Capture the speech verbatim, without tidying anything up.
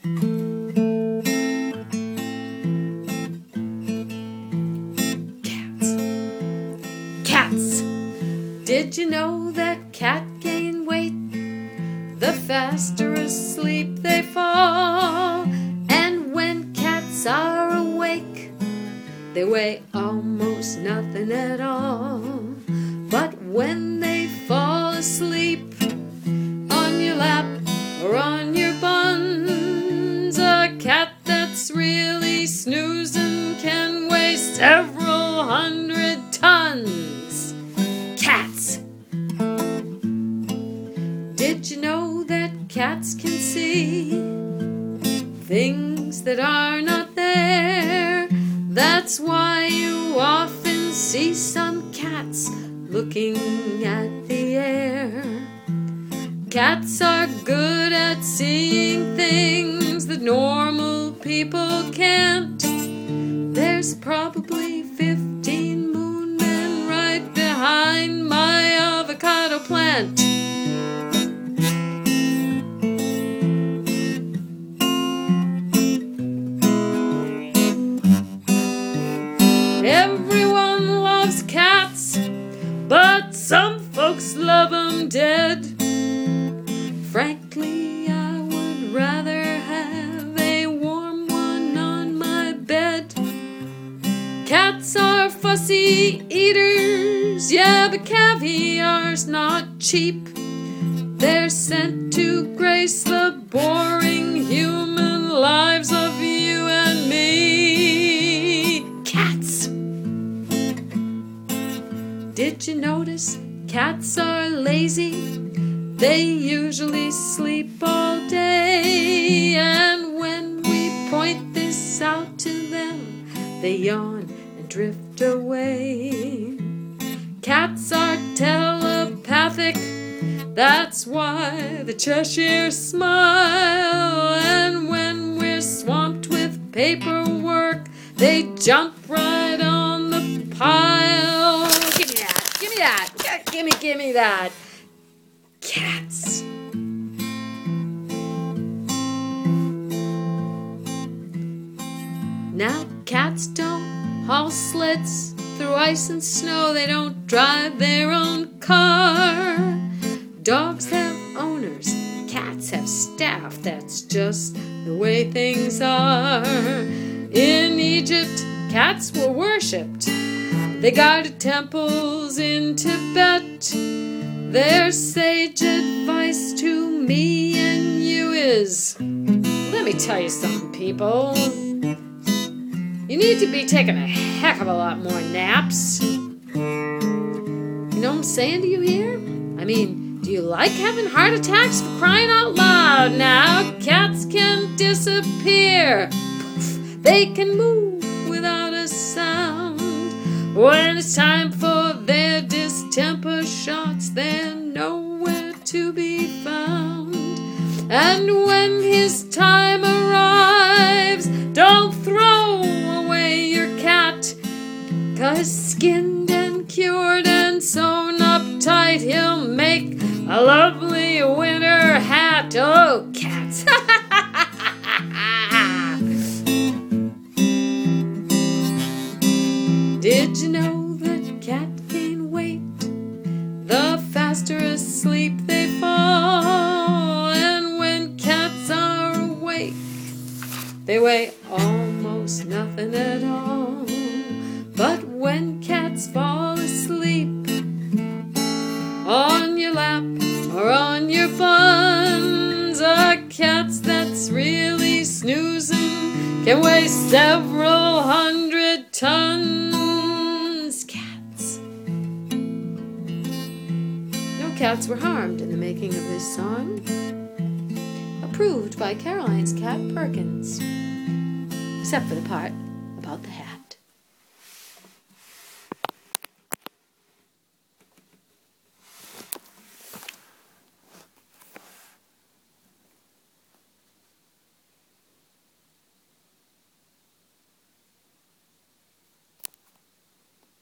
Cats. Cats. Did you know that cats gain weight the faster asleep they fall? And when cats are awake, they weigh almost nothing at all. But when they fall asleep on your lap or on your buns, a cat that's really snoozing can weigh several hundred tons. Cats. Did you know that cats can see things that are not there? That's why you often see some cats looking at the air. Cats are good at seeing things that normal people can't. There's probably fifteen moon men right behind my avocado plant. Everyone loves cats, but some folks love 'em dead. Frankly, I would rather have a warm one on my bed. Cats are fussy eaters, yeah, but caviar's not cheap. They're sent to grace the boring human lives of you and me. Cats. Did you notice cats are lazy? They usually sleep all day, and when we point this out to them, they yawn and drift away. Cats are telepathic, that's why the Cheshire Smile, and when we're swamped with paperwork, they jump right on the pile. Give me that, give me that, give me, give me that. Cats. Now cats don't haul sleds through ice and snow. They don't drive their own car. Dogs have owners, cats have staff. That's just the way things are. In Egypt, cats were worshipped. They guarded temples in Tibet. Their sage advice to me and you is, let me tell you something, people. You need to be taking a heck of a lot more naps. You know what I'm saying to you here? I mean, do you like having heart attacks, for crying out loud? Now, cats can disappear. Poof, they can move without a sound. When it's time for their distemper shots, they're nowhere to be found. And when his time arrives, don't throw away your cat, 'cause skinned and cured and sewn up tight, he'll make a lovely winter hat. Oh, cats. Did you know that cats gain weight the faster asleep they fall? And when cats are awake, they weigh almost nothing at all. But when cats fall asleep on your lap or on your buns, a cat that's really snoozing can weigh several hundred tons. Cats were harmed in the making of this song. Approved by Caroline's Cat Perkins. Except for the part